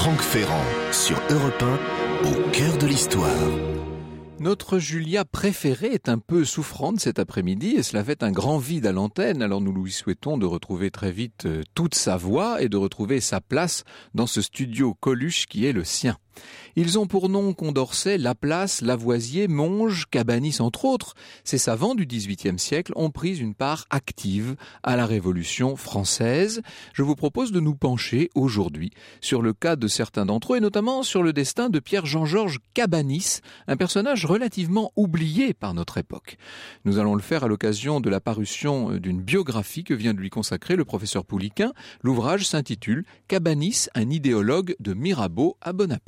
Franck Ferrand sur Europe 1, au cœur de l'histoire. Notre Julia préférée est un peu souffrante cet après-midi et cela fait un grand vide à l'antenne. Alors nous lui souhaitons de retrouver très vite toute sa voix et de retrouver sa place dans ce studio Coluche qui est le sien. Ils ont pour nom Condorcet, Laplace, Lavoisier, Monge, Cabanis entre autres. Ces savants du XVIIIe siècle ont pris une part active à la Révolution française. Je vous propose de nous pencher aujourd'hui sur le cas de certains d'entre eux et notamment sur le destin de Pierre-Jean-Georges Cabanis, un personnage relativement oublié par notre époque. Nous allons le faire à l'occasion de la parution d'une biographie que vient de lui consacrer le professeur Pouliquen. L'ouvrage s'intitule « Cabanis, un idéologue de Mirabeau à Bonaparte ».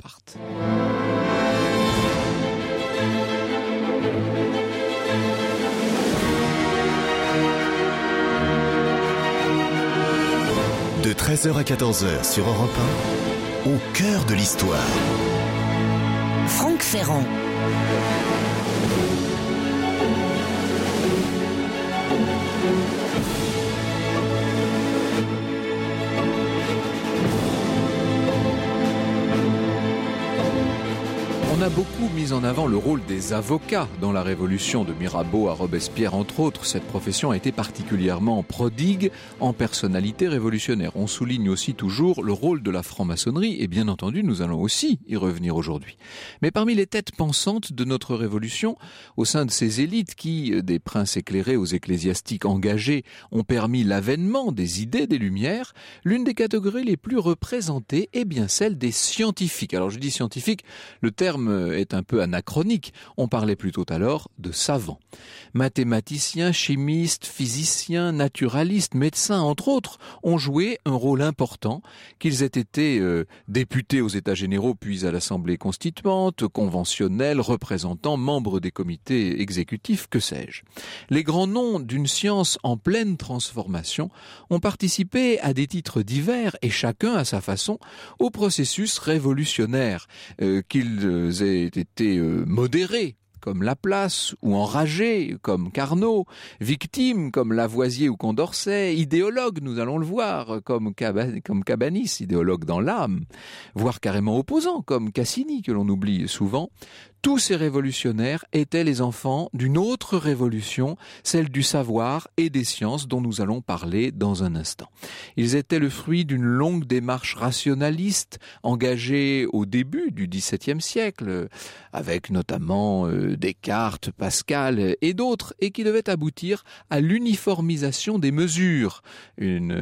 De 13h à 14h sur Europe 1, au cœur de l'histoire. Franck Ferrand. On a beaucoup mis en avant le rôle des avocats dans la Révolution, de Mirabeau à Robespierre entre autres. Cette profession a été particulièrement prodigue en personnalité révolutionnaire. On souligne aussi toujours le rôle de la franc-maçonnerie et bien entendu nous allons aussi y revenir aujourd'hui. Mais parmi les têtes pensantes de notre Révolution, au sein de ces élites qui, des princes éclairés aux ecclésiastiques engagés, ont permis l'avènement des idées des Lumières, l'une des catégories les plus représentées est bien celle des scientifiques. Alors je dis scientifiques, le terme est un peu anachronique. On parlait plutôt alors de savants. Mathématiciens, chimistes, physiciens, naturalistes, médecins, entre autres, ont joué un rôle important, qu'ils aient été députés aux États généraux puis à l'Assemblée constituante, conventionnels, représentants, membres des comités exécutifs, que sais-je. Les grands noms d'une science en pleine transformation ont participé à des titres divers et chacun à sa façon au processus révolutionnaire qu'ils aient été modérés comme Laplace, ou enragés comme Carnot, victimes comme Lavoisier ou Condorcet, idéologues, nous allons le voir, comme Cabanis, idéologue dans l'âme, voire carrément opposants comme Cassini, que l'on oublie souvent. Tous ces révolutionnaires étaient les enfants d'une autre révolution, celle du savoir et des sciences dont nous allons parler dans un instant. Ils étaient le fruit d'une longue démarche rationaliste engagée au début du XVIIe siècle, avec notamment Descartes, Pascal et d'autres, et qui devait aboutir à l'uniformisation des mesures, une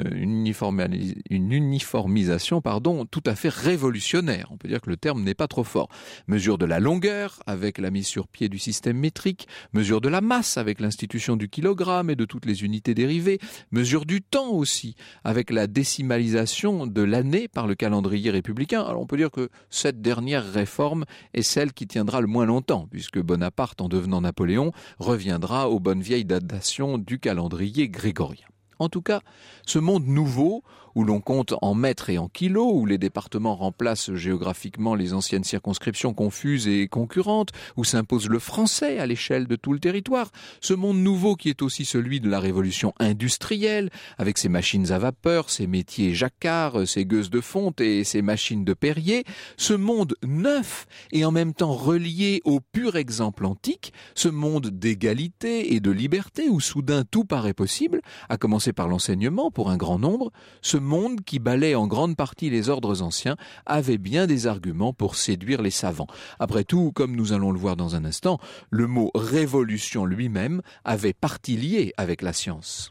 uniformisation tout à fait révolutionnaire. On peut dire que le terme n'est pas trop fort. Mesure de la longueur, avec la mise sur pied du système métrique, mesure de la masse avec l'institution du kilogramme et de toutes les unités dérivées, mesure du temps aussi, avec la décimalisation de l'année par le calendrier républicain. Alors on peut dire que cette dernière réforme est celle qui tiendra le moins longtemps, puisque Bonaparte, en devenant Napoléon, reviendra aux bonnes vieilles datations du calendrier grégorien. En tout cas, ce monde nouveau, où l'on compte en mètres et en kilos, où les départements remplacent géographiquement les anciennes circonscriptions confuses et concurrentes, où s'impose le français à l'échelle de tout le territoire, ce monde nouveau qui est aussi celui de la révolution industrielle, avec ses machines à vapeur, ses métiers jacquards, ses gueuses de fonte et ses machines de Perrier, ce monde neuf et en même temps relié au pur exemple antique, ce monde d'égalité et de liberté, où soudain tout paraît possible, à commencer par l'enseignement pour un grand nombre, ce monde qui balaie en grande partie les ordres anciens avait bien des arguments pour séduire les savants. Après tout, comme nous allons le voir dans un instant, le mot révolution lui-même avait partie liée avec la science.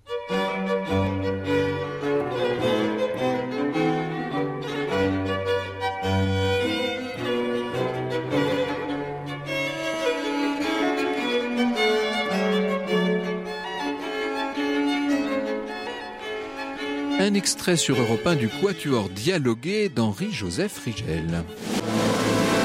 Un extrait sur Europe 1 du Quatuor dialogué d'Henri-Joseph Rigel.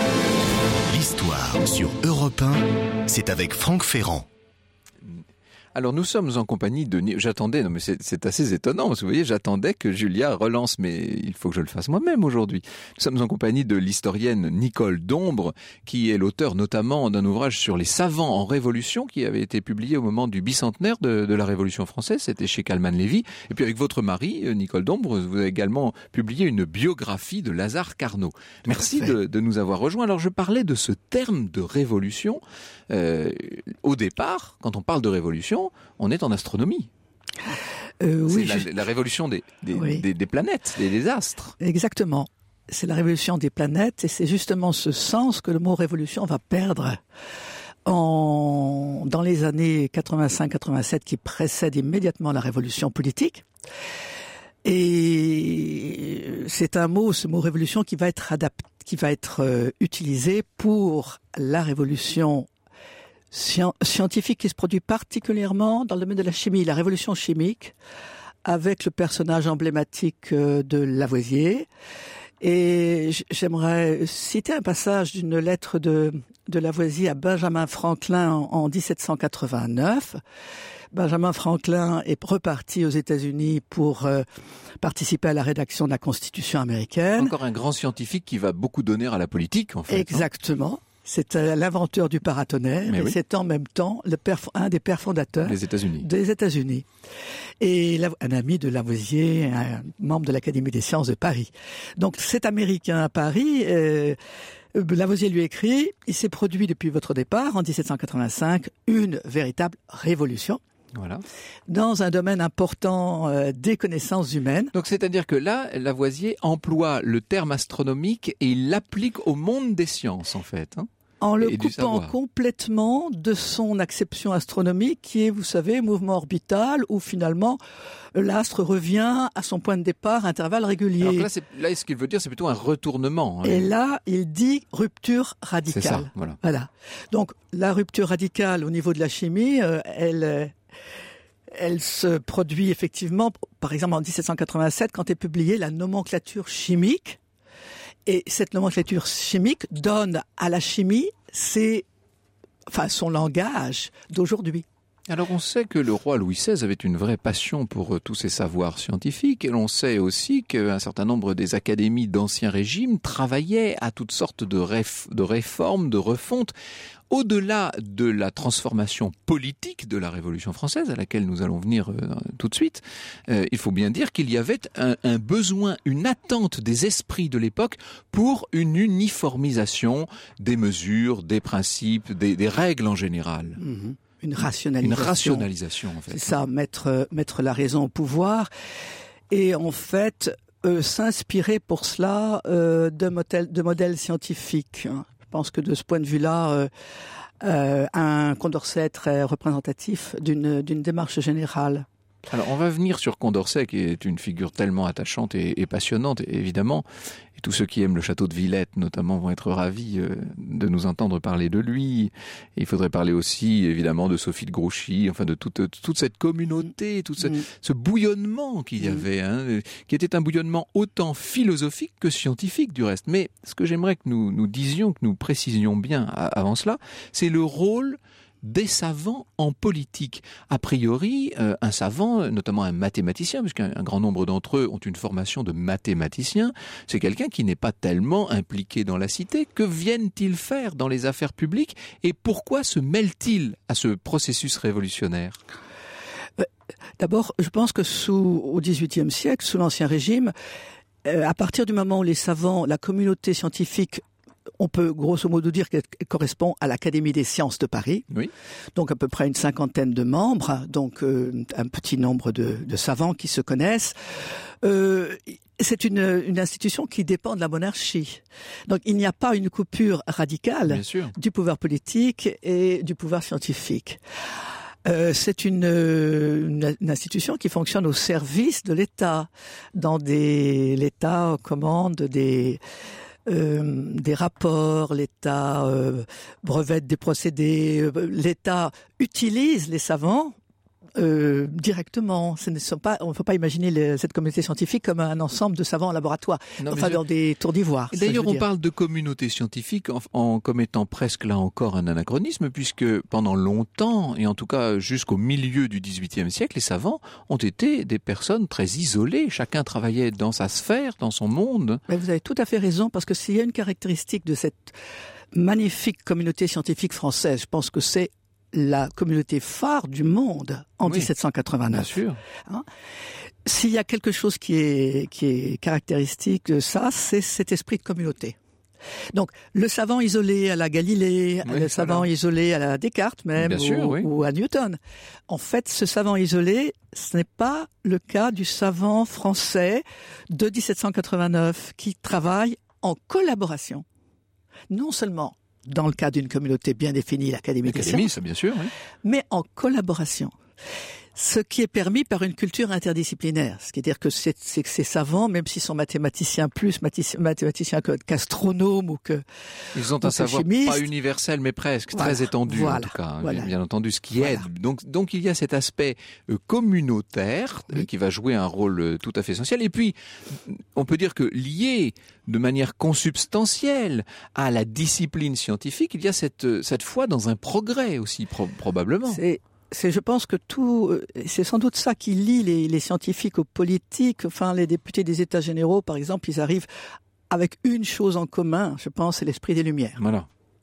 L'histoire sur Europe 1, c'est avec Franck Ferrand. Alors nous sommes en compagnie de... J'attendais, non mais c'est assez étonnant, parce que vous voyez, j'attendais que Julia relance, mais il faut que je le fasse moi-même aujourd'hui. Nous sommes en compagnie de l'historienne Nicole Dombre, qui est l'auteur notamment d'un ouvrage sur les savants en Révolution, qui avait été publié au moment du bicentenaire de la Révolution française, c'était chez Calman Lévy. Et puis avec votre mari, Nicole Dombre, vous avez également publié une biographie de Lazare Carnot. Merci de nous avoir rejoints. Alors je parlais de ce terme de révolution. Au départ, quand on parle de révolution, on est en astronomie. Oui, c'est la révolution des planètes, des astres. Exactement. C'est la révolution des planètes et c'est justement ce sens que le mot révolution va perdre dans les années 85-87 qui précèdent immédiatement la révolution politique. Et c'est ce mot révolution qui va être utilisé pour la révolution scientifique qui se produit particulièrement dans le domaine de la chimie, la révolution chimique, avec le personnage emblématique de Lavoisier. Et j'aimerais citer un passage d'une lettre de Lavoisier à Benjamin Franklin en 1789. Benjamin Franklin est reparti aux États-Unis pour participer à la rédaction de la Constitution américaine. Encore un grand scientifique qui va beaucoup donner à la politique, en fait. Exactement. C'est l'inventeur du paratonnerre et c'est en même temps un des pères fondateurs des États-Unis. Et un ami de Lavoisier, un membre de l'Académie des sciences de Paris. Donc cet Américain à Paris, Lavoisier lui écrit, il s'est produit depuis votre départ en 1785 une véritable révolution. Voilà. Dans un domaine important des connaissances humaines. Donc c'est-à-dire que là, Lavoisier emploie le terme astronomique et il l'applique au monde des sciences, en fait. En le coupant complètement de son acception astronomique qui est, vous savez, mouvement orbital où finalement l'astre revient à son point de départ à intervalles réguliers. Alors là, ce qu'il veut dire, c'est plutôt un retournement. Et là, il dit rupture radicale. C'est ça, voilà. Donc la rupture radicale au niveau de la chimie, elle se produit effectivement, par exemple en 1787, quand est publiée la nomenclature chimique. Et cette nomenclature chimique donne à la chimie son langage d'aujourd'hui. Alors on sait que le roi Louis XVI avait une vraie passion pour tous ces savoirs scientifiques et l'on sait aussi qu'un certain nombre des académies d'Ancien Régime travaillaient à toutes sortes de réformes, de refontes. Au-delà de la transformation politique de la Révolution française, à laquelle nous allons venir tout de suite, il faut bien dire qu'il y avait un besoin, une attente des esprits de l'époque pour une uniformisation des mesures, des principes, des règles en général. Mmh. Une rationalisation, en fait. C'est ça, mettre la raison au pouvoir. Et en fait, s'inspirer pour cela de modèles scientifiques. Je pense que de ce point de vue-là, un Condorcet est très représentatif d'une démarche générale. Alors on va venir sur Condorcet, qui est une figure tellement attachante et passionnante, évidemment. Et tous ceux qui aiment le château de Villette, notamment, vont être ravis de nous entendre parler de lui. Et il faudrait parler aussi, évidemment, de Sophie de Grouchy, enfin de toute cette communauté, tout ce bouillonnement qu'il y avait, qui était un bouillonnement autant philosophique que scientifique, du reste. Mais ce que j'aimerais que nous disions, que nous précisions bien avant cela, c'est le rôle des savants en politique. A priori, un savant, notamment un mathématicien, puisqu'un grand nombre d'entre eux ont une formation de mathématicien, c'est quelqu'un qui n'est pas tellement impliqué dans la cité. Que viennent-ils faire dans les affaires publiques et pourquoi se mêlent-ils à ce processus révolutionnaire ? D'abord, je pense que au XVIIIe siècle, sous l'Ancien Régime, à partir du moment où les savants, la communauté scientifique, on peut grosso modo dire qu'elle correspond à l'Académie des sciences de Paris. Oui. Donc à peu près une cinquantaine de membres, donc un petit nombre de savants qui se connaissent. C'est une institution qui dépend de la monarchie. Donc il n'y a pas une coupure radicale du pouvoir politique et du pouvoir scientifique. C'est une institution qui fonctionne au service de l'État. L'État commande des rapports, l'État brevette des procédés, l'État utilise les savants directement. On ne faut pas imaginer cette communauté scientifique comme un ensemble de savants en laboratoire, dans des tours d'ivoire. D'ailleurs, on parle de communauté scientifique comme étant presque là encore un anachronisme, puisque pendant longtemps, et en tout cas jusqu'au milieu du XVIIIe siècle, les savants ont été des personnes très isolées. Chacun travaillait dans sa sphère, dans son monde. Mais vous avez tout à fait raison, parce que s'il y a une caractéristique de cette magnifique communauté scientifique française, je pense que c'est la communauté phare du monde en 1789. Bien sûr. S'il y a quelque chose qui est caractéristique de ça, c'est cet esprit de communauté. Donc, le savant isolé à la Galilée, le savant isolé à la Descartes même, ou à Newton. En fait, ce savant isolé, ce n'est pas le cas du savant français de 1789 qui travaille en collaboration. Non seulement dans le cas d'une communauté bien définie, l'Académie des sciences, ça bien sûr, oui. Mais en collaboration. Ce qui est permis par une culture interdisciplinaire. Ce qui veut dire que c'est que ces savants, même s'ils sont mathématiciens qu'astronomes ou que ils ont un savoir pas universel, mais presque, très étendu en tout cas, bien entendu, ce qui aide. Donc il y a cet aspect communautaire qui va jouer un rôle tout à fait essentiel. Et puis, on peut dire que lié de manière consubstantielle à la discipline scientifique, il y a cette foi dans un progrès aussi, probablement. Je pense que c'est sans doute ça qui lie les scientifiques aux politiques. Enfin, les députés des États généraux, par exemple, ils arrivent avec une chose en commun, je pense, c'est l'esprit des Lumières. Voilà.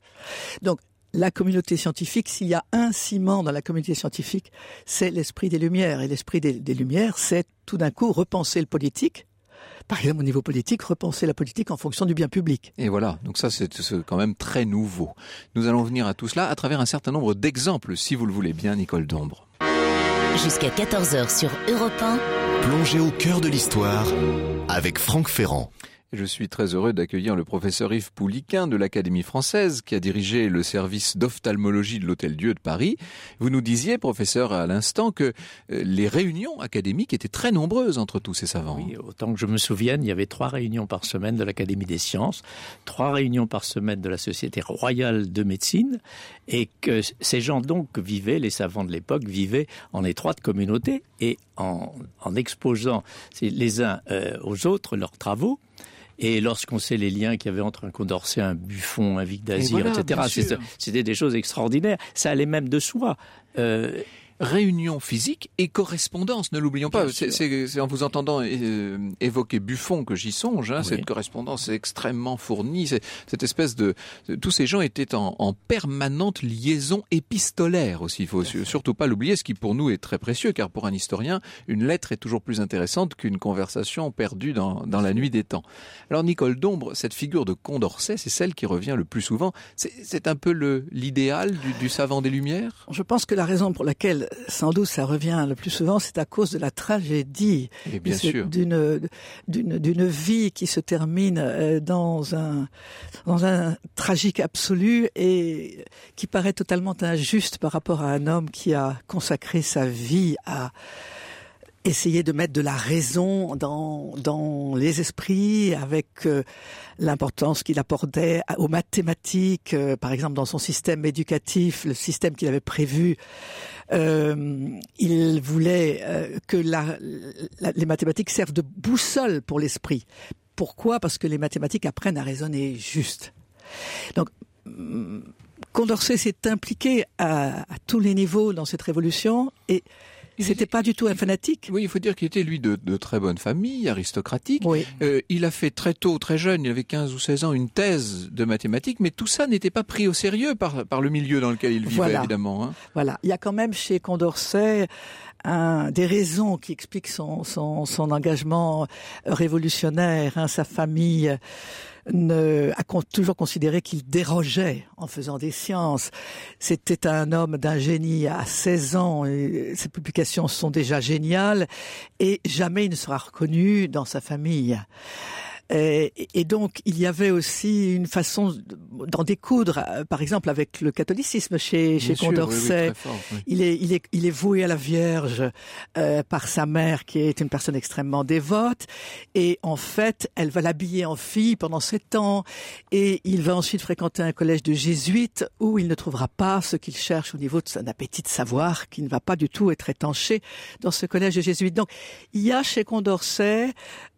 Donc, la communauté scientifique, s'il y a un ciment dans la communauté scientifique, c'est l'esprit des Lumières. Et l'esprit des Lumières, c'est tout d'un coup repenser le politique. Par exemple, au niveau politique, repenser la politique en fonction du bien public. Et voilà, donc ça c'est quand même très nouveau. Nous allons venir à tout cela à travers un certain nombre d'exemples, si vous le voulez bien, Nicole Dombre. Jusqu'à 14h sur Europe 1. Plongez au cœur de l'histoire avec Franck Ferrand. Je suis très heureux d'accueillir le professeur Yves Pouliquin de l'Académie française qui a dirigé le service d'ophtalmologie de l'Hôtel-Dieu de Paris. Vous nous disiez, professeur, à l'instant que les réunions académiques étaient très nombreuses entre tous ces savants. Oui, autant que je me souvienne, il y avait 3 réunions par semaine de l'Académie des sciences, 3 réunions par semaine de la Société royale de médecine, et que ces gens donc vivaient, les savants de l'époque vivaient en étroite communauté et en exposant les uns aux autres leurs travaux. Et lorsqu'on sait les liens qu'il y avait entre un Condorcet, un Buffon, un Vicq d'Azir, etc., c'était des choses extraordinaires. Ça allait même de soi. Réunion physique et correspondance, ne l'oublions pas. C'est en vous entendant évoquer Buffon que j'y songe. Cette correspondance est extrêmement fournie. Cette espèce tous ces gens étaient en permanente liaison épistolaire aussi. Il faut surtout pas l'oublier, ce qui pour nous est très précieux, car pour un historien, une lettre est toujours plus intéressante qu'une conversation perdue dans la nuit des temps. Alors Nicole Dombre, cette figure de Condorcet, c'est celle qui revient le plus souvent. C'est un peu l'idéal du savant des Lumières. Je pense que la raison pour laquelle sans doute ça revient le plus souvent, c'est à cause de la tragédie, d'une vie qui se termine dans un tragique absolu et qui paraît totalement injuste par rapport à un homme qui a consacré sa vie à essayer de mettre de la raison dans les esprits avec l'importance qu'il apportait aux mathématiques, par exemple dans son système éducatif, le système qu'il avait prévu. Il voulait que les mathématiques servent de boussole pour l'esprit. Pourquoi ? Parce que les mathématiques apprennent à raisonner juste. Donc, Condorcet s'est impliqué à tous les niveaux dans cette révolution et c'était pas du tout un fanatique. Oui, il faut dire qu'il était, lui, de très bonne famille, aristocratique. Oui. Il a fait très tôt, très jeune, il avait 15 ou 16 ans, une thèse de mathématiques, mais tout ça n'était pas pris au sérieux par le milieu dans lequel il vivait, évidemment. Voilà. Il y a quand même chez Condorcet des raisons qui expliquent son engagement révolutionnaire, sa famille a toujours considéré qu'il dérogeait en faisant des sciences. C'était un homme d'un génie à 16 ans. Et ses publications sont déjà géniales et jamais il ne sera reconnu dans sa famille. Et donc, il y avait aussi une façon d'en découdre, par exemple, avec le catholicisme chez Condorcet. Oui. Il est voué à la Vierge par sa mère, qui est une personne extrêmement dévote. Et en fait, elle va l'habiller en fille pendant 7 ans. Et il va ensuite fréquenter un collège de jésuites où il ne trouvera pas ce qu'il cherche au niveau de son appétit de savoir, qui ne va pas du tout être étanché dans ce collège de jésuites. Donc, il y a chez Condorcet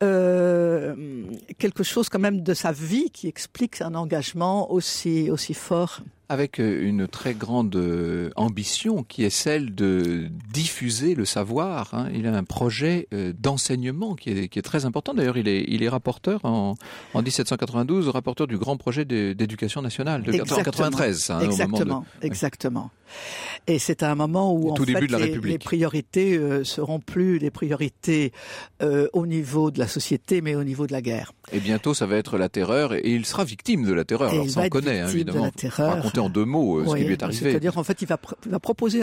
quelque chose quand même de sa vie qui explique un engagement aussi fort. Avec une très grande ambition qui est celle de diffuser le savoir. Hein. Il a un projet d'enseignement qui est très important. D'ailleurs, il est rapporteur en 1792, rapporteur du grand projet d'éducation nationale de 1993. Hein, Exactement. Et c'est à un moment où en fait les priorités seront plus des priorités au niveau de la société, mais au niveau de la guerre. Et bientôt, ça va être la terreur, et il sera victime de la terreur. Alors ça, on connaît, évidemment. Il va raconter en 2 mots ce qui lui est arrivé. C'est-à-dire, en fait, il va proposer à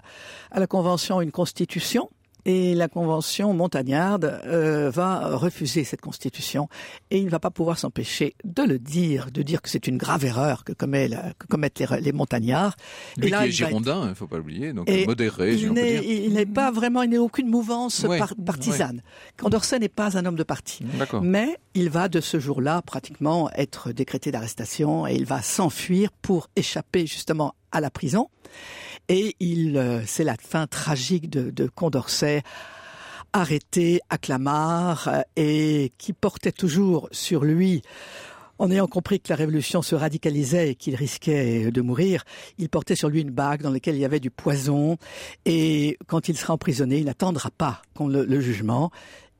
la Convention une constitution. Et la Convention montagnarde va refuser cette constitution et il ne va pas pouvoir s'empêcher de le dire, de dire que c'est une grave erreur que commettent les montagnards. Lui qui est girondin, il ne faut pas l'oublier, donc modéré, il n'est pas vraiment, il n'a aucune mouvance partisane. Condorcet n'est pas un homme de parti. Mais il va de ce jour-là pratiquement être décrété d'arrestation et il va s'enfuir pour échapper justement à la prison. Et c'est la fin tragique de Condorcet, arrêté à Clamart, et qui portait toujours sur lui, en ayant compris que la révolution se radicalisait et qu'il risquait de mourir, il portait sur lui une bague dans laquelle il y avait du poison, et quand il sera emprisonné, il n'attendra pas le jugement,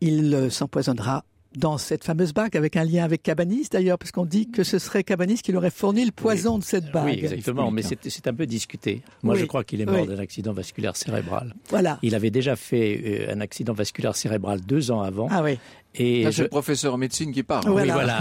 il s'empoisonnera dans cette fameuse bague, avec un lien avec Cabanis d'ailleurs, parce qu'on dit que ce serait Cabanis qui lui aurait fourni le poison de cette bague. Oui, exactement, mais c'est un peu discuté. Moi, je crois qu'il est mort d'un accident vasculaire cérébral. Voilà. Il avait déjà fait un accident vasculaire cérébral 2 ans avant. Ah oui. Et c'est le professeur en médecine qui parle. Oui, voilà.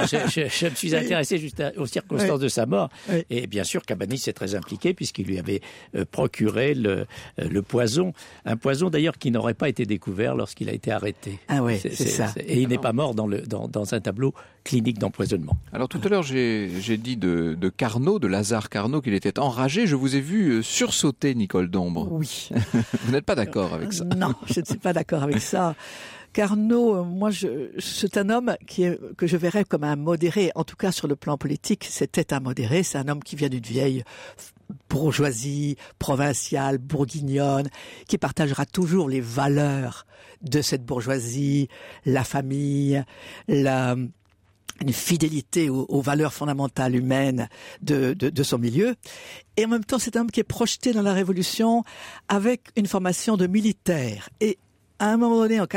Je me suis intéressé juste aux circonstances de sa mort. Oui. Et bien sûr, Cabanis est très impliqué puisqu'il lui avait procuré le poison. Un poison d'ailleurs qui n'aurait pas été découvert lorsqu'il a été arrêté. Ah oui, c'est ça. Et il n'est pas mort dans un tableau clinique d'empoisonnement. Alors tout à l'heure, j'ai dit de Carnot, de Lazare Carnot, qu'il était enragé. Je vous ai vu sursauter, Nicole Dombre. Oui. Vous n'êtes pas d'accord avec ça? Non, je ne suis pas d'accord avec ça. Carnot, c'est un homme que je verrais comme un modéré. En tout cas, sur le plan politique, c'était un modéré. C'est un homme qui vient d'une vieille bourgeoisie provinciale, bourguignonne, qui partagera toujours les valeurs de cette bourgeoisie, la famille, une fidélité aux valeurs fondamentales humaines de son milieu. Et en même temps, c'est un homme qui est projeté dans la Révolution avec une formation de militaire. Et à un moment donné, en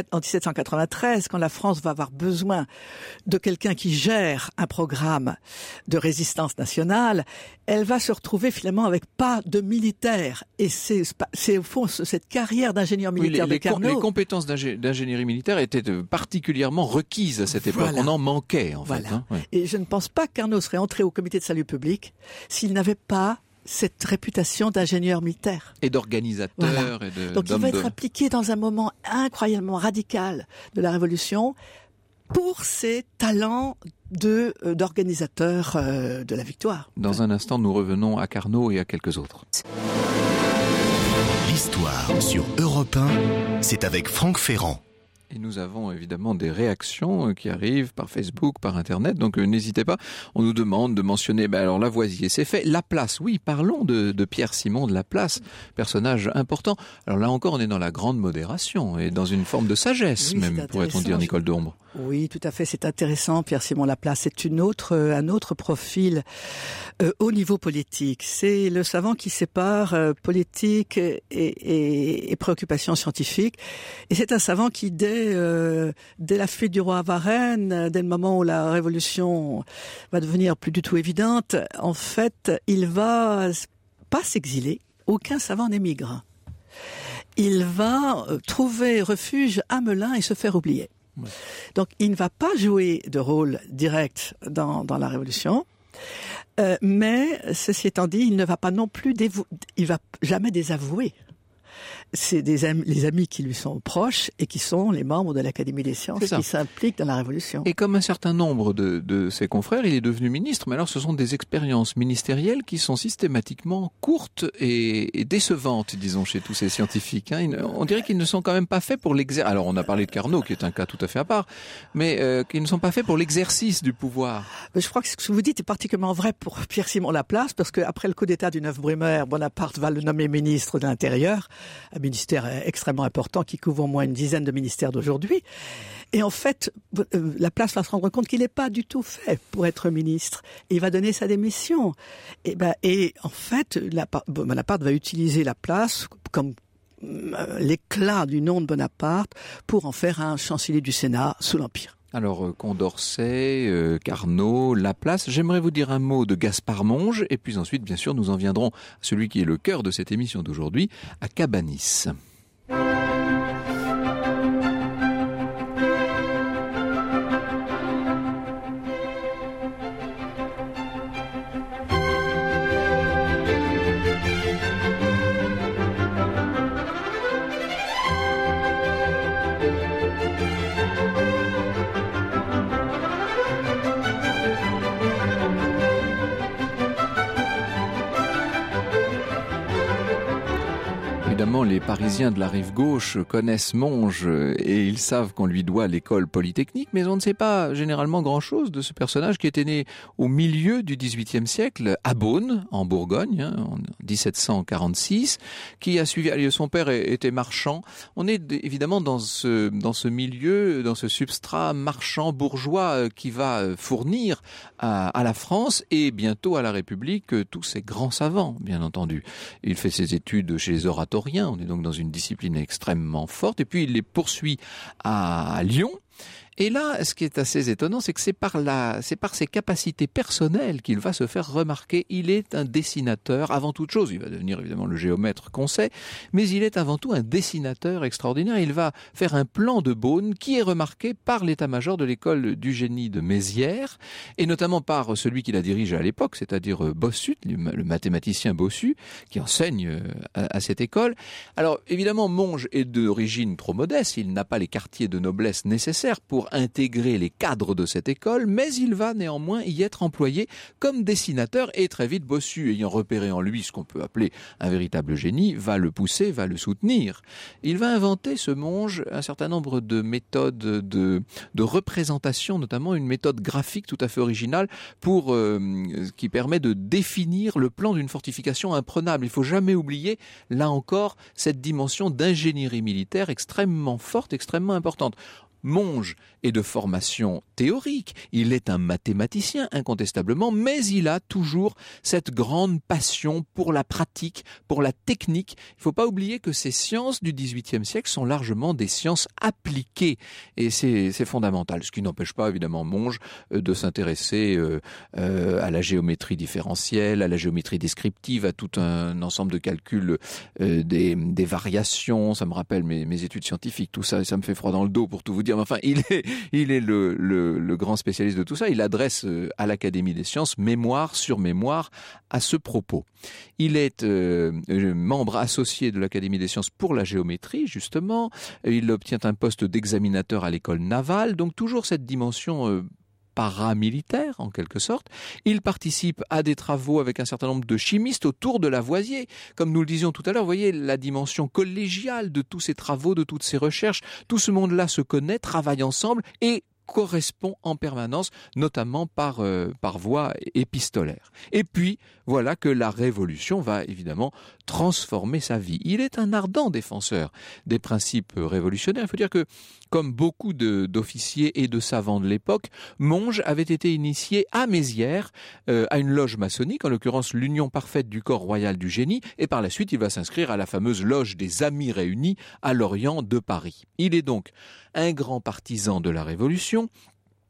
1793, quand la France va avoir besoin de quelqu'un qui gère un programme de résistance nationale, elle va se retrouver finalement avec pas de militaires. Et c'est au fond cette carrière d'ingénieur militaire de Carnot. Les compétences d'ingénierie militaire étaient particulièrement requises à cette époque. On en manquait, en fait. Hein. Ouais. Et je ne pense pas que Carnot serait entré au comité de salut public s'il n'avait pas cette réputation d'ingénieur militaire. Et d'organisateur. Voilà. Donc il va être appliqué dans un moment incroyablement radical de la Révolution pour ses talents d'organisateur de la victoire. Dans un instant, nous revenons à Carnot et à quelques autres. L'histoire sur Europe 1, c'est avec Franck Ferrand. Et nous avons évidemment des réactions qui arrivent par Facebook, par Internet, donc n'hésitez pas. On nous demande de mentionner, alors Lavoisier, c'est fait. Laplace, oui, parlons de Pierre-Simon de Laplace, personnage important. Alors là encore, on est dans la grande modération et dans une forme de sagesse, oui, même, pourrait-on dire, Nicole Dombre. Oui, tout à fait, c'est intéressant, Pierre-Simon Laplace. C'est un autre profil au niveau politique. C'est le savant qui sépare politique et préoccupations scientifiques. Et c'est un savant qui, dès la fuite du roi à Varennes, dès le moment où la révolution va devenir plus du tout évidente, en fait, il va pas s'exiler. Aucun savant n'émigre. Il va trouver refuge à Melun et se faire oublier. Ouais. Donc, il ne va pas jouer de rôle direct dans la Révolution, mais ceci étant dit, il ne va pas non plus il va jamais désavouer c'est les amis qui lui sont proches et qui sont les membres de l'Académie des sciences qui s'impliquent dans la Révolution. Et comme un certain nombre de ses confrères, il est devenu ministre, mais alors ce sont des expériences ministérielles qui sont systématiquement courtes et décevantes, disons, chez tous ces scientifiques. On dirait qu'ils ne sont quand même pas faits pour l'exercice. Alors on a parlé de Carnot, qui est un cas tout à fait à part, mais qu'ils ne sont pas faits pour l'exercice du pouvoir. Je crois que ce que vous dites est particulièrement vrai pour Pierre-Simon Laplace, parce qu'après le coup d'État du 9 Brumaire, Bonaparte va le nommer ministre de l'Intérieur, un ministère extrêmement important qui couvre au moins une dizaine de ministères d'aujourd'hui. Et en fait, Laplace va se rendre compte qu'il n'est pas du tout fait pour être ministre. Et il va donner sa démission. Et en fait, Bonaparte va utiliser Laplace comme l'éclat du nom de Bonaparte pour en faire un chancelier du Sénat sous l'Empire. Alors, Condorcet, Carnot, Laplace, j'aimerais vous dire un mot de Gaspard Monge, et puis ensuite, bien sûr, nous en viendrons à celui qui est le cœur de cette émission d'aujourd'hui, à Cabanis. Évidemment, les Parisiens de la rive gauche connaissent Monge et ils savent qu'on lui doit l'école polytechnique, mais on ne sait pas généralement grand-chose de ce personnage qui était né au milieu du XVIIIe siècle, à Beaune, en Bourgogne, en 1746, qui a suivi. Son père était marchand. On est évidemment dans ce milieu, dans ce substrat marchand bourgeois qui va fournir à la France et bientôt à la République tous ces grands savants, bien entendu. Il fait ses études chez les oratoriens. On est donc dans une discipline extrêmement forte. Et puis, il les poursuit à Lyon. Et là, ce qui est assez étonnant, c'est que c'est par ses capacités personnelles qu'il va se faire remarquer. Il est un dessinateur, avant toute chose. Il va devenir évidemment le géomètre qu'on sait, mais il est avant tout un dessinateur extraordinaire. Il va faire un plan de Beaune qui est remarqué par l'état-major de l'école du génie de Mézières, et notamment par celui qui la dirige à l'époque, c'est-à-dire Bossuet, le mathématicien Bossuet, qui enseigne à cette école. Alors, évidemment, Monge est d'origine trop modeste. Il n'a pas les quartiers de noblesse nécessaires pour intégrer les cadres de cette école, mais il va néanmoins y être employé comme dessinateur et très vite Bossuet, ayant repéré en lui ce qu'on peut appeler un véritable génie, va le pousser, va le soutenir. Il va inventer, ce Monge, un certain nombre de méthodes de représentation, notamment une méthode graphique tout à fait originale qui permet de définir le plan d'une fortification imprenable. Il ne faut jamais oublier, là encore, cette dimension d'ingénierie militaire extrêmement forte, extrêmement importante. Monge est de formation théorique, il est un mathématicien incontestablement, mais il a toujours cette grande passion pour la pratique, pour la technique. Il ne faut pas oublier que ces sciences du XVIIIe siècle sont largement des sciences appliquées et c'est fondamental. Ce qui n'empêche pas évidemment Monge de s'intéresser à la géométrie différentielle, à la géométrie descriptive, à tout un ensemble de calculs des variations. Ça me rappelle mes études scientifiques, tout ça, et ça me fait froid dans le dos pour tout vous dire. Enfin, il est le grand spécialiste de tout ça. Il adresse à l'Académie des sciences mémoire sur mémoire à ce propos. Il est membre associé de l'Académie des sciences pour la géométrie, justement. Il obtient un poste d'examinateur à l'école navale. Donc toujours cette dimension paramilitaire, en quelque sorte. Il participe à des travaux avec un certain nombre de chimistes autour de Lavoisier. Comme nous le disions tout à l'heure, vous voyez la dimension collégiale de tous ces travaux, de toutes ces recherches. Tout ce monde-là se connaît, travaille ensemble et correspond en permanence, notamment par voie épistolaire. Et puis, voilà que la Révolution va évidemment transformer sa vie. Il est un ardent défenseur des principes révolutionnaires. Il faut dire que, comme beaucoup d'officiers et de savants de l'époque, Monge avait été initié à Mézières, à une loge maçonnique, en l'occurrence l'Union parfaite du corps royal du génie, et par la suite il va s'inscrire à la fameuse loge des Amis réunis à l'Orient de Paris. Il est donc un grand partisan de la Révolution.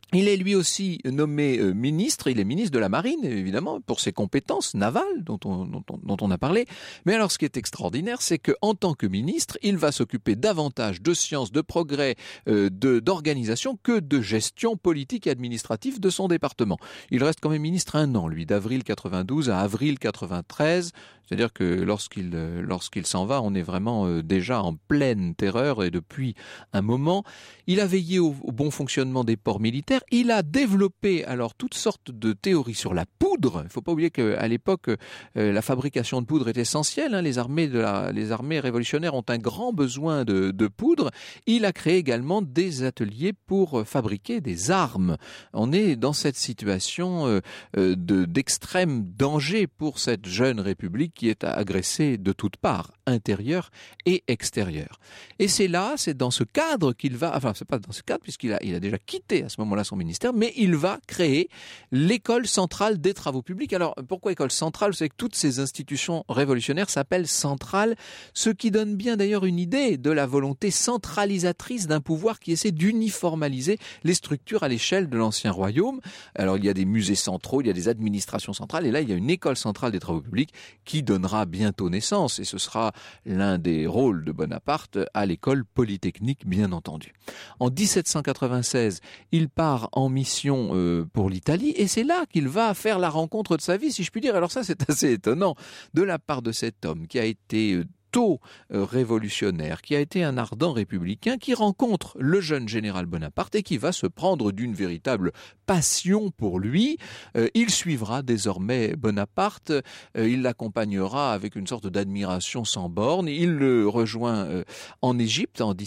Il est lui aussi nommé ministre, il est ministre de la Marine, évidemment, pour ses compétences navales dont on a parlé. Mais alors ce qui est extraordinaire, c'est qu'en tant que ministre, il va s'occuper davantage de sciences, de progrès, d'organisation que de gestion politique et administrative de son département. Il reste quand même ministre 1 an, lui, d'avril 92 à avril 93. C'est-à-dire que lorsqu'il s'en va, on est vraiment déjà en pleine terreur et depuis un moment. Il a veillé au bon fonctionnement des ports militaires. Il a développé alors toutes sortes de théories sur la poudre. Il ne faut pas oublier qu'à l'époque, la fabrication de poudre est essentielle. Les armées révolutionnaires ont un grand besoin de poudre. Il a créé également des ateliers pour fabriquer des armes. On est dans cette situation d'extrême danger pour cette jeune république qui est agressée de toutes parts, intérieure et extérieure. Et c'est dans ce cadre qu'il va, enfin c'est pas dans ce cadre puisqu'il a déjà quitté à ce moment-là son ministère, mais il va créer l'école centrale des travaux publics. Alors pourquoi école centrale? C'est que toutes ces institutions révolutionnaires s'appellent centrales, ce qui donne bien d'ailleurs une idée de la volonté centralisatrice d'un pouvoir qui essaie d'uniformaliser les structures à l'échelle de l'ancien royaume. Alors il y a des musées centraux, il y a des administrations centrales, et là il y a une école centrale des travaux publics qui donnera bientôt naissance, et ce sera l'un des rôles de Bonaparte à l'école polytechnique, bien entendu. En 1796, il part en mission pour l'Italie, et c'est là qu'il va faire la rencontre de sa vie, si je puis dire. Alors ça, c'est assez étonnant de la part de cet homme qui a été tôt révolutionnaire, qui a été un ardent républicain, qui rencontre le jeune général Bonaparte et qui va se prendre d'une véritable passion pour lui. Il suivra désormais Bonaparte, il l'accompagnera avec une sorte d'admiration sans borne. Il le rejoint en Égypte en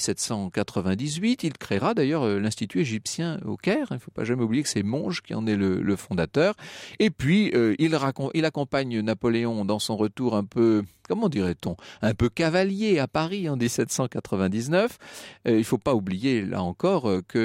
1798. Il créera d'ailleurs l'Institut égyptien au Caire. Il ne faut pas jamais oublier que c'est Monge qui en est le fondateur. Et puis, il accompagne Napoléon dans son retour un peu, comment dirait-on, un peu cavalier à Paris en 1799. Il ne faut pas oublier, là encore,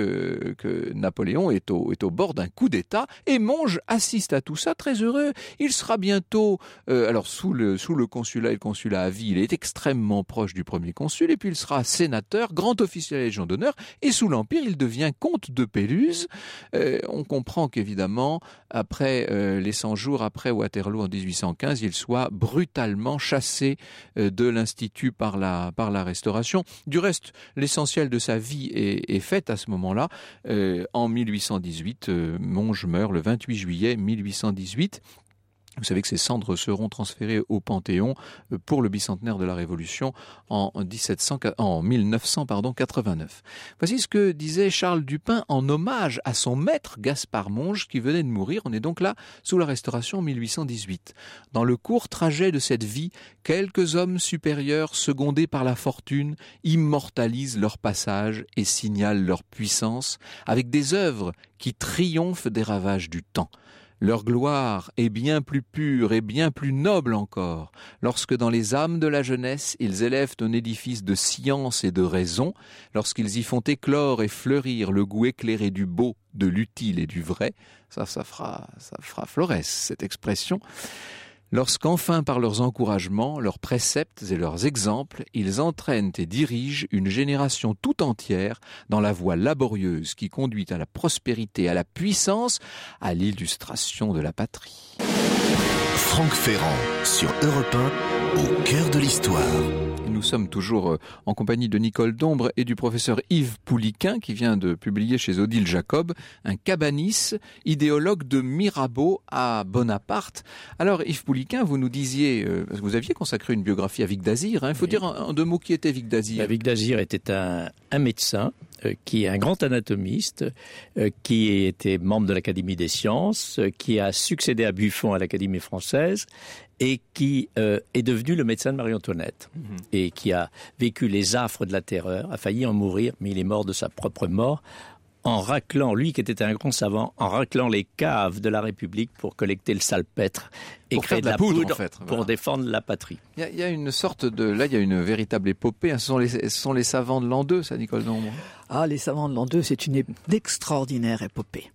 que Napoléon est au bord d'un coup d'État, et Monge assiste à tout ça, très heureux. Il sera bientôt, alors sous le consulat et le consulat à vie, il est extrêmement proche du premier consul, et puis il sera sénateur, grand officier de la Légion d'honneur, et sous l'Empire, il devient comte de Péluse. On comprend qu'évidemment, après les 100 jours, après Waterloo en 1815, il soit brutalement chassé de l'Institut par la Restauration. Du reste, l'essentiel de sa vie est fait à ce moment-là. En 1818, Monge meurt le 28 juillet 1818. Vous savez que ses cendres seront transférées au Panthéon pour le bicentenaire de la Révolution en 1989. Voici ce que disait Charles Dupin en hommage à son maître Gaspard Monge qui venait de mourir. On est donc là sous la Restauration en 1818. Dans le court trajet de cette vie, quelques hommes supérieurs secondés par la fortune immortalisent leur passage et signalent leur puissance avec des œuvres qui triomphent des ravages du temps. Leur gloire est bien plus pure et bien plus noble encore, lorsque dans les âmes de la jeunesse, ils élèvent un édifice de science et de raison, lorsqu'ils y font éclore et fleurir le goût éclairé du beau, de l'utile et du vrai. Ça fera florès, cette expression. Lorsqu'enfin par leurs encouragements, leurs préceptes et leurs exemples, ils entraînent et dirigent une génération tout entière dans la voie laborieuse qui conduit à la prospérité, à la puissance, à l'illustration de la patrie. Franck Ferrand sur Europe 1, au cœur de l'histoire. Nous sommes toujours en compagnie de Nicole Dombre et du professeur Yves Pouliquin qui vient de publier chez Odile Jacob un cabanis, idéologue de Mirabeau à Bonaparte. Alors Yves Pouliquin, vous nous disiez, vous aviez consacré une biographie à Vicq d'Azir. Il faut dire en deux mots qui était Vicq d'Azir. Vicq d'Azir était un médecin qui est un grand anatomiste, qui était membre de l'Académie des sciences, qui a succédé à Buffon à l'Académie française et qui est devenu le médecin de Marie-Antoinette et qui a vécu les affres de la terreur, a failli en mourir, mais il est mort de sa propre mort en raclant, lui qui était un grand savant, en raclant les caves de la République pour collecter le salpêtre et créer de la poudre en fait, pour défendre la patrie. Il y a une sorte de... Là, il y a une véritable épopée. Ce sont les savants de l'an 2, ça, Nicole Dombre. Ah, les savants de l'an 2, c'est une extraordinaire épopée.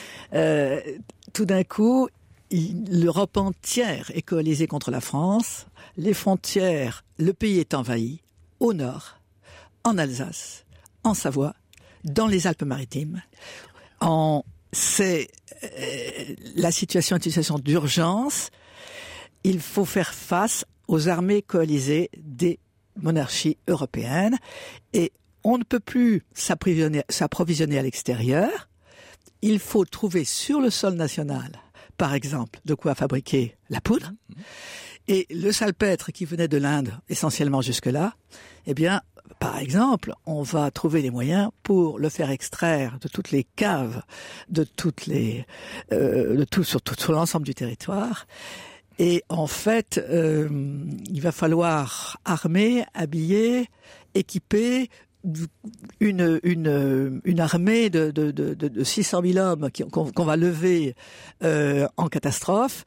Tout d'un coup, l'Europe entière est coalisée contre la France. Les frontières, le pays est envahi au nord, en Alsace, en Savoie, dans les Alpes-Maritimes. En c'est la situation est une situation d'urgence. Il faut faire face aux armées coalisées des monarchies européennes et on ne peut plus s'approvisionner à l'extérieur. Il faut trouver sur le sol national, par exemple, de quoi fabriquer la poudre. Et le salpêtre qui venait de l'Inde, essentiellement jusque-là, eh bien, par exemple, on va trouver les moyens pour le faire extraire de toutes les caves, sur l'ensemble du territoire. Et en fait, il va falloir armer, habiller, équiper une armée de 600 000 hommes qu'on va lever en catastrophe.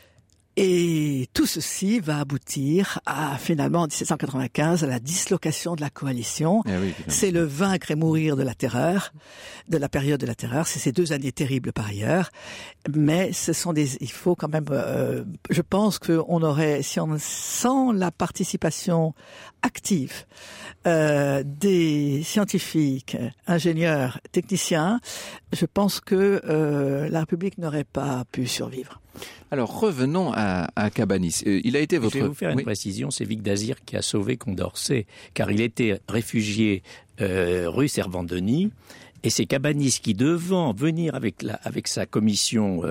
Et tout ceci va aboutir à, finalement, en 1795, à la dislocation de la coalition. Oui, c'est le vaincre et mourir de la terreur, de la période de la terreur. C'est ces 2 années terribles par ailleurs. Mais il faut quand même, je pense qu'on aurait, sans la participation active, des scientifiques, ingénieurs, techniciens, je pense que la République n'aurait pas pu survivre. Alors revenons à Cabanis. Il a été votre... Je vais vous faire une précision, c'est Vicq d'Azyr qui a sauvé Condorcet, car il était réfugié rue Servandoni, et c'est Cabanis qui, devant venir avec sa commission,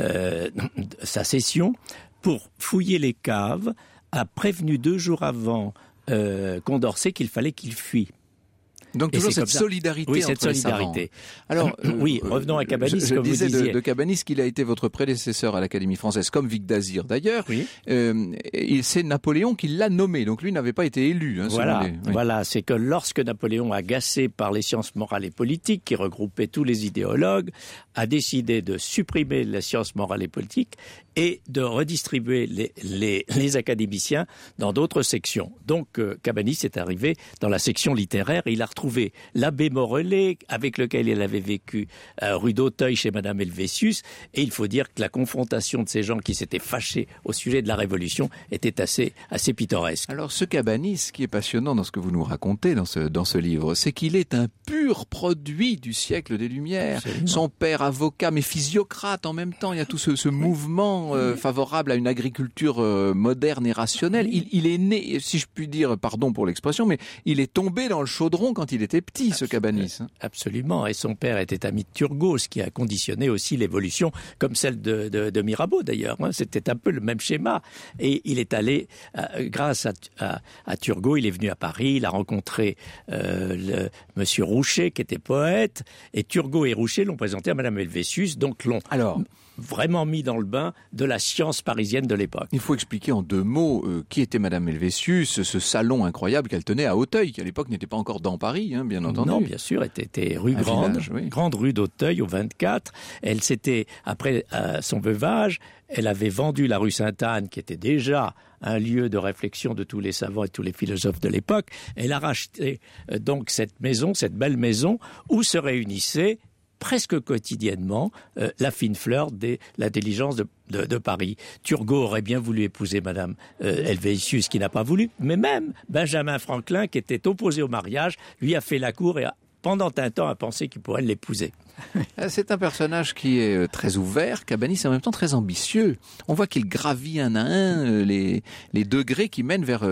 sa session, pour fouiller les caves, a prévenu 2 jours avant Condorcet qu'il fallait qu'il fuit. Donc toujours cette solidarité oui, entre cette solidarité. Alors, oui, revenons à Cabanis, je comme disais vous disiez. de Cabanis qu'il a été votre prédécesseur à l'Académie française, comme Vicq d'Azyr d'ailleurs. Oui. C'est Napoléon qui l'a nommé, donc lui n'avait pas été élu. Voilà, c'est que lorsque Napoléon, agacé par les sciences morales et politiques, qui regroupaient tous les idéologues, a décidé de supprimer les sciences morales et politiques et de redistribuer les académiciens dans d'autres sections. Donc Cabanis est arrivé dans la section littéraire et il a retrouvé l'abbé Morellet, avec lequel il avait vécu rue d'Auteuil chez Madame Helvétius, et il faut dire que la confrontation de ces gens qui s'étaient fâchés au sujet de la Révolution était assez pittoresque. Alors ce Cabanis, ce qui est passionnant dans ce que vous nous racontez dans ce livre, c'est qu'il est un pur produit du siècle des Lumières. Absolument. Son père avocat, mais physiocrate en même temps, il y a tout ce mouvement favorable à une agriculture moderne et rationnelle. Il est né, si je puis dire, pardon pour l'expression, mais il est tombé dans le chaudron quand il était petit, ce Cabanis. Absolument, et son père était ami de Turgot, ce qui a conditionné aussi l'évolution, comme celle de Mirabeau d'ailleurs. C'était un peu le même schéma. Et il est allé, grâce à Turgot, il est venu à Paris, il a rencontré Monsieur Roucher, qui était poète, et Turgot et Roucher l'ont présenté à Madame Helvétius, donc l'ont vraiment mis dans le bain de la science parisienne de l'époque. Il faut expliquer en 2 mots qui était Madame Helvétius, ce salon incroyable qu'elle tenait à Auteuil, qui à l'époque n'était pas encore dans Paris, bien entendu. Non, bien sûr, elle était rue Grande, village, oui. Grande rue d'Auteuil au 24. Elle s'était, après son veuvage, elle avait vendu la rue Sainte-Anne, qui était déjà un lieu de réflexion de tous les savants et tous les philosophes de l'époque. Elle a racheté donc cette belle maison, où se réunissaient presque quotidiennement la fine fleur de l'intelligence de Paris. Turgot aurait bien voulu épouser Madame Helvétius, qui n'a pas voulu, mais même Benjamin Franklin, qui était opposé au mariage, lui a fait la cour et pendant un temps a pensé qu'il pourrait l'épouser. C'est un personnage qui est très ouvert, Cabanis, et en même temps très ambitieux. On voit qu'il gravit un à un les degrés qui mènent vers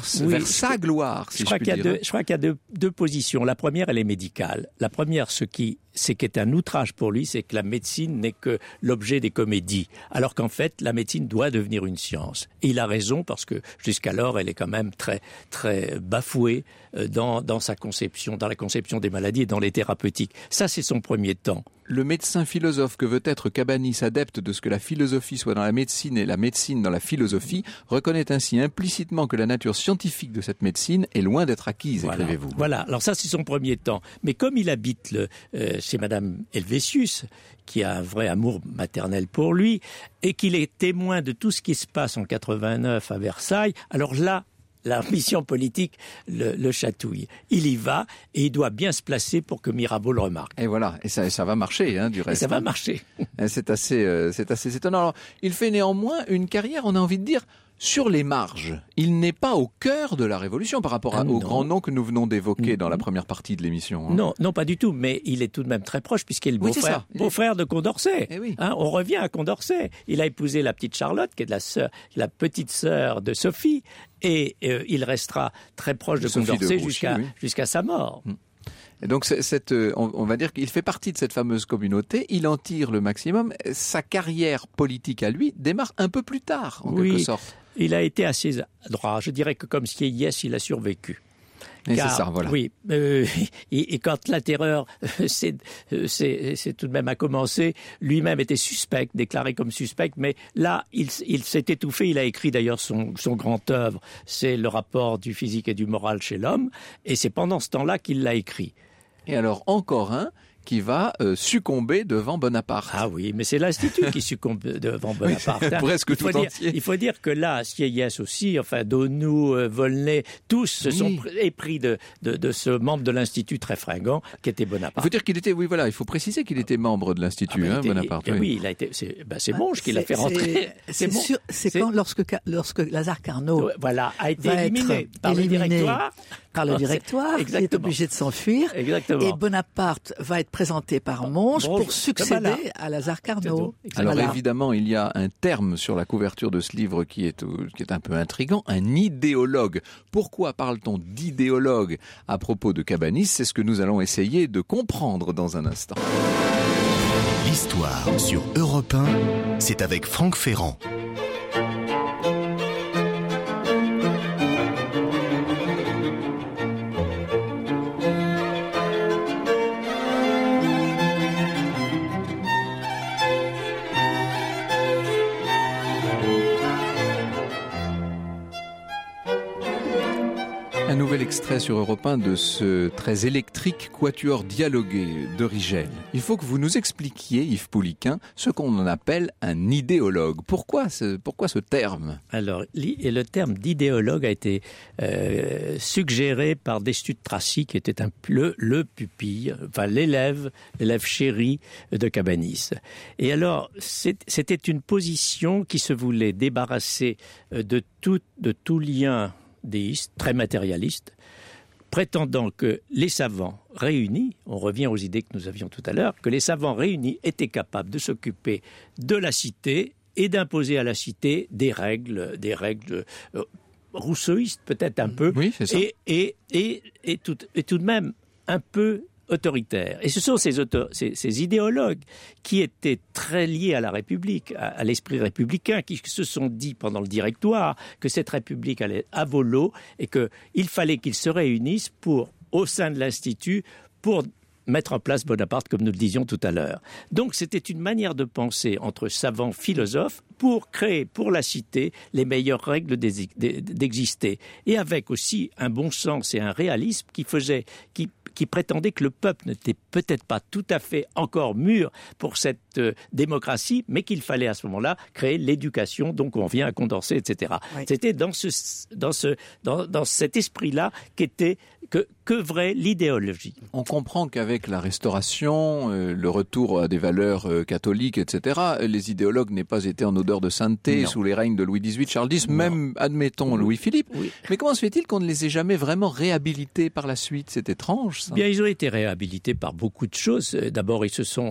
sa gloire, si je puis dire. Je crois qu'il y a deux positions. La première, elle est médicale. La première, c'est qui est un outrage pour lui, c'est que la médecine n'est que l'objet des comédies, alors qu'en fait, la médecine doit devenir une science. Et il a raison, parce que jusqu'alors, elle est quand même très, très bafouée dans sa conception, dans la conception des maladies et dans les thérapeutiques. Ça, c'est son premier temps. Le médecin philosophe que veut être Cabanis, adepte de ce que la philosophie soit dans la médecine et la médecine dans la philosophie, reconnaît ainsi implicitement que la nature scientifique de cette médecine est loin d'être acquise, écrivez-vous. Voilà, alors ça c'est son premier temps. Mais comme il habite chez Madame Helvétius, qui a un vrai amour maternel pour lui, et qu'il est témoin de tout ce qui se passe en 89 à Versailles, alors là, la mission politique le chatouille. Il y va et il doit bien se placer pour que Mirabeau le remarque. Et voilà, et ça va marcher, du reste. Et ça va marcher. C'est assez étonnant. Alors, il fait néanmoins une carrière, on a envie de dire, sur les marges. Il n'est pas au cœur de la Révolution par rapport aux grands noms que nous venons d'évoquer dans la première partie de l'émission. Non, pas du tout, mais il est tout de même très proche puisqu'il est le beau-frère de Condorcet. On revient à Condorcet. Il a épousé la petite Charlotte, qui est la petite sœur de Sophie, et il restera très proche de Condorcet jusqu'à sa mort. Et donc, on va dire qu'il fait partie de cette fameuse communauté, il en tire le maximum. Sa carrière politique à lui démarre un peu plus tard, en quelque sorte. Il a été assez adroit. Je dirais que comme Sieyès, il a survécu. Et c'est ça, voilà. Oui, et quand la terreur c'est tout de même a commencé, lui-même était suspect, déclaré comme suspect, mais là, il s'est étouffé. Il a écrit d'ailleurs son grand œuvre, c'est le rapport du physique et du moral chez l'homme, et c'est pendant ce temps-là qu'il l'a écrit. Et alors, encore un qui va succomber devant Bonaparte. Ah oui, mais c'est l'Institut qui succombe devant Bonaparte. Oui, presque tout entier. Il faut dire que là, Sieyès aussi, Daunou, Volney, tous se sont épris de ce membre de l'Institut très fringant qui était Bonaparte. Il faut dire qu'il était, il faut préciser qu'il était membre de l'Institut, Bonaparte. Oui, il a été. C'est Monge qui l'a fait rentrer. C'est quand lorsque Lazare Carnot a été éliminé par le directoire. Par le directoire, il est obligé de s'enfuir. Exactement. Et Bonaparte va être présenté par Monge pour succéder à Lazare Carnot. Alors évidemment, il y a un terme sur la couverture de ce livre qui est un peu intriguant, un idéologue. Pourquoi parle-t-on d'idéologue à propos de Cabanis? C'est ce que nous allons essayer de comprendre dans un instant. L'histoire sur Europe 1, c'est avec Franck Ferrand. Un nouvel extrait sur Europe 1 de ce très électrique quatuor dialogué de Rigel. Il faut que vous nous expliquiez, Yves Pouliquin, ce qu'on appelle un idéologue. Pourquoi ce terme? Alors, le terme d'idéologue a été suggéré par Destutt Tracy, qui était le pupille, l'élève chéri de Cabanis. Et alors, c'était une position qui se voulait débarrasser de tout lien déiste, très matérialiste, prétendant que les savants réunis, on revient aux idées que nous avions tout à l'heure, que les savants réunis étaient capables de s'occuper de la cité et d'imposer à la cité des règles rousseauistes peut-être un peu, et tout de même un peu autoritaires. Et ce sont ces idéologues qui étaient très liés à la République, à l'esprit républicain, qui se sont dit pendant le directoire que cette République allait à volo et qu'il fallait qu'ils se réunissent au sein de l'Institut pour mettre en place Bonaparte, comme nous le disions tout à l'heure. Donc c'était une manière de penser entre savants philosophes pour créer pour la cité les meilleures règles d'exister. Et avec aussi un bon sens et un réalisme qui prétendait que le peuple n'était peut-être pas tout à fait encore mûr pour cette démocratie, mais qu'il fallait à ce moment-là créer l'éducation, donc on vient à Condorcet, etc. Oui. C'était dans cet esprit-là qu'œuvrait l'idéologie. On comprend qu'avec la Restauration, le retour à des valeurs catholiques, etc., les idéologues n'aient pas été en odeur de sainteté sous les règnes de Louis XVIII, Charles X, même, admettons, Louis-Philippe. Oui. Mais comment se fait-il qu'on ne les ait jamais vraiment réhabilités par la suite? C'est étrange, ça. Bien, ils ont été réhabilités par beaucoup de choses. D'abord,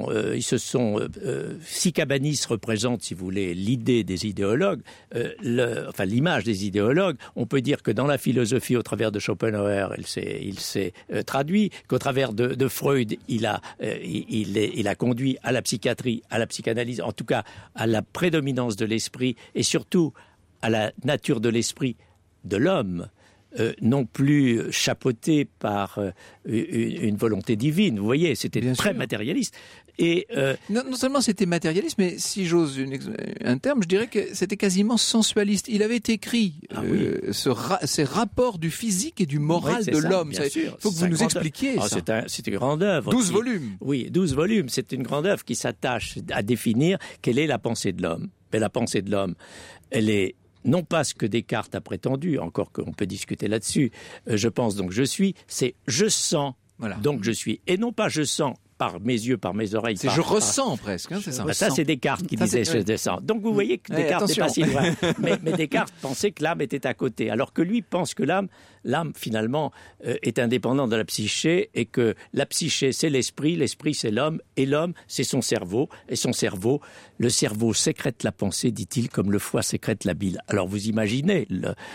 si Cabanis représente, si vous voulez, l'idée des idéologues, l'image des idéologues, on peut dire que dans la philosophie, au travers de Schopenhauer, il s'est traduit, qu'au travers de Freud, il a conduit à la psychiatrie, à la psychanalyse, en tout cas à la prédominance de l'esprit et surtout à la nature de l'esprit de l'homme. Non plus chapeauté par une volonté divine. Vous voyez, c'était très matérialiste. Et non seulement c'était matérialiste, mais si j'ose un terme, je dirais que c'était quasiment sensualiste. Il avait écrit ces rapports du physique et du moral de l'homme. Il faut que vous nous expliquiez ça. C'est une grande œuvre. 12 volumes. Oui, 12 volumes. C'est une grande œuvre qui s'attache à définir quelle est la pensée de l'homme. Mais la pensée de l'homme, elle est non pas ce que Descartes a prétendu, encore qu'on peut discuter là-dessus, je pense donc je suis, c'est je sens, donc je suis. Et non pas je sens par mes yeux, par mes oreilles. Je ressens presque, hein, c'est ça. Ça, c'est Descartes qui disait je descends. Donc vous voyez que Descartes n'est pas si loin. Mais Descartes pensait que l'âme était à côté, alors que lui pense que l'âme finalement est indépendante de la psyché et que la psyché c'est l'esprit c'est l'homme et l'homme c'est son cerveau et son cerveau, le cerveau sécrète la pensée, dit-il, comme le foie sécrète la bile. Alors vous imaginez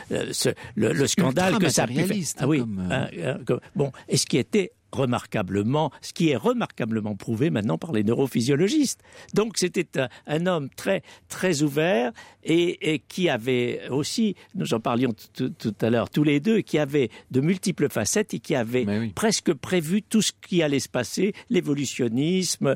le scandale que ça a pu faire. Ah oui. Bon, et ce qui est remarquablement prouvé maintenant par les neurophysiologistes. Donc c'était un homme très très ouvert et qui avait aussi, nous en parlions tout à l'heure tous les deux, qui avait de multiples facettes et qui avait presque prévu tout ce qui allait se passer, l'évolutionnisme.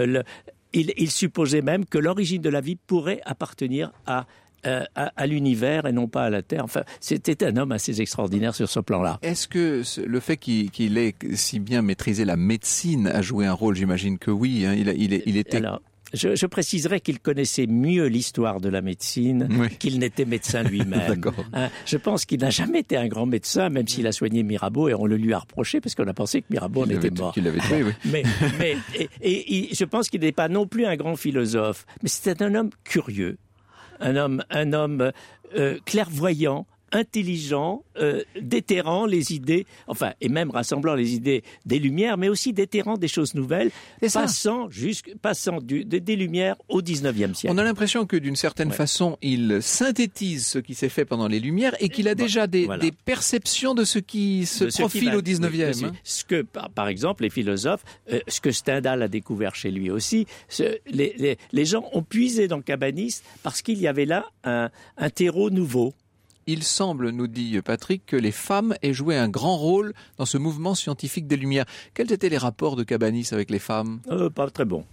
Il supposait même que l'origine de la vie pourrait appartenir à l'univers et non pas à la Terre. Enfin, c'était un homme assez extraordinaire sur ce plan-là. Est-ce que le fait qu'il ait si bien maîtrisé la médecine a joué un rôle? J'imagine que oui. Hein. Il était... Alors, je préciserai qu'il connaissait mieux l'histoire de la médecine qu'il n'était médecin lui-même. Je pense qu'il n'a jamais été un grand médecin, même s'il a soigné Mirabeau, et on le lui a reproché parce qu'on a pensé que Mirabeau en était mort. Qu'il l'avait tué, oui. Mais je pense qu'il n'est pas non plus un grand philosophe, mais c'était un homme curieux, un homme clairvoyant, intelligent, déterrant les idées, et même rassemblant les idées des Lumières, mais aussi déterrant des choses nouvelles, passant des Lumières au 19e siècle. On a l'impression que d'une certaine façon, il synthétise ce qui s'est fait pendant les Lumières et qu'il a déjà des perceptions de ce qui se profile au 19e. Ce que, par exemple, les philosophes, ce que Stendhal a découvert chez lui aussi, les gens ont puisé dans Cabanis parce qu'il y avait là un terreau nouveau. Il semble, nous dit Patrick, que les femmes aient joué un grand rôle dans ce mouvement scientifique des Lumières. Quels étaient les rapports de Cabanis avec les femmes? Pas très bons.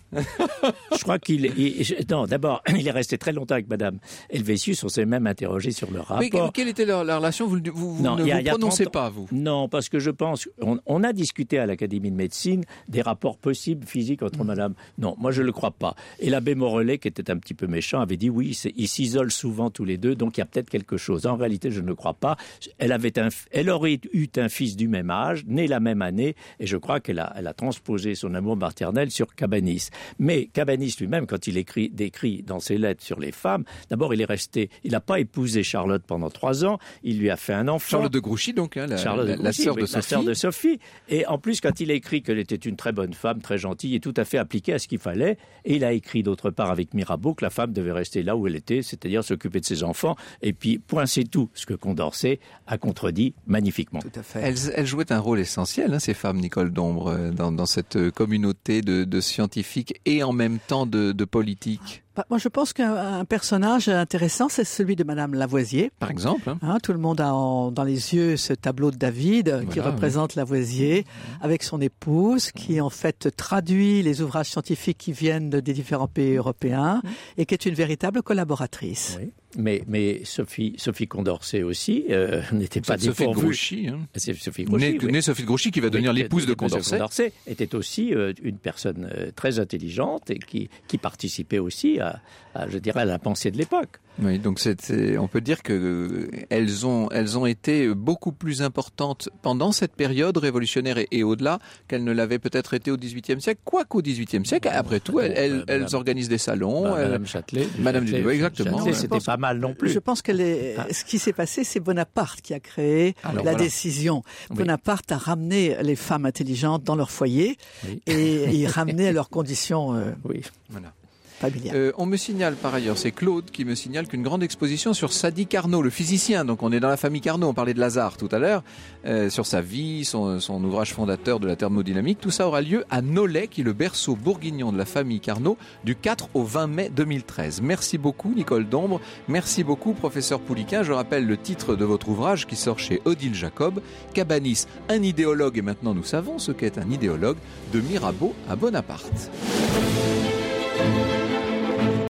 Je crois d'abord, il est resté très longtemps avec Madame Helvétius. On s'est même interrogé sur le rapport. Mais quelle était la relation? Vous ne vous prononcez pas, vous? Non, parce que je pense... On a discuté à l'Académie de médecine des rapports possibles physiques entre Madame... Non, moi je ne le crois pas. Et l'abbé Morellet, qui était un petit peu méchant, avait dit oui, ils s'isolent souvent tous les deux, donc il y a peut-être quelque chose. En réalité, je ne crois pas. Elle aurait eu un fils du même âge, né la même année, et je crois qu'elle a transposé son amour maternel sur Cabanis. Mais Cabanis lui-même, quand il décrit dans ses lettres sur les femmes, d'abord il n'a pas épousé Charlotte pendant 3 ans, il lui a fait un enfant. Charlotte de Grouchy, donc, hein, la sœur de Sophie. La sœur de Sophie. Et en plus, quand il a écrit qu'elle était une très bonne femme, très gentille et tout à fait appliquée à ce qu'il fallait, et il a écrit d'autre part avec Mirabeau que la femme devait rester là où elle était, c'est-à-dire s'occuper de ses enfants, et puis point, c'est tout. Ce que Condorcet a contredit magnifiquement. Tout à fait. Elles jouaient un rôle essentiel, hein, ces femmes, Nicole Dombre, dans cette communauté de scientifiques et en même temps de politiques. Moi, je pense qu'un personnage intéressant, c'est celui de Madame Lavoisier. Par exemple. Tout le monde a dans les yeux ce tableau de David qui représente Lavoisier avec son épouse, qui en fait traduit les ouvrages scientifiques qui viennent des différents pays européens et qui est une véritable collaboratrice. Oui. Mais Sophie Condorcet aussi n'était pas dépourvue. Sophie de Grouchy. C'est Sophie Grouchy. Sophie de Grouchy qui va devenir l'épouse de Condorcet. Condorcet était aussi une personne très intelligente et qui participait aussi à la pensée de l'époque. Oui, donc on peut dire que elles ont été beaucoup plus importantes pendant cette période révolutionnaire et au-delà qu'elles ne l'avaient peut-être été au XVIIIe siècle. Quoiqu'au XVIIIe siècle, après tout, elles organisent des salons. Madame Châtelet. Exactement. Châtelet, c'était pas mal non plus. Je pense ce qui s'est passé, c'est Bonaparte qui a créé décision. Oui. Bonaparte a ramené les femmes intelligentes dans leur foyer et il ramenait leurs conditions. Voilà. On me signale par ailleurs, c'est Claude qui me signale qu'une grande exposition sur Sadi Carnot, le physicien, donc on est dans la famille Carnot, on parlait de Lazare tout à l'heure, sur sa vie, son ouvrage fondateur de la thermodynamique, tout ça aura lieu à Nolay, qui est le berceau bourguignon de la famille Carnot, du 4 au 20 mai 2013. Merci beaucoup Nicole Dombre, merci beaucoup professeur Pouliquen. Je rappelle le titre de votre ouvrage qui sort chez Odile Jacob, Cabanis, un idéologue, et maintenant nous savons ce qu'est un idéologue, de Mirabeau à Bonaparte.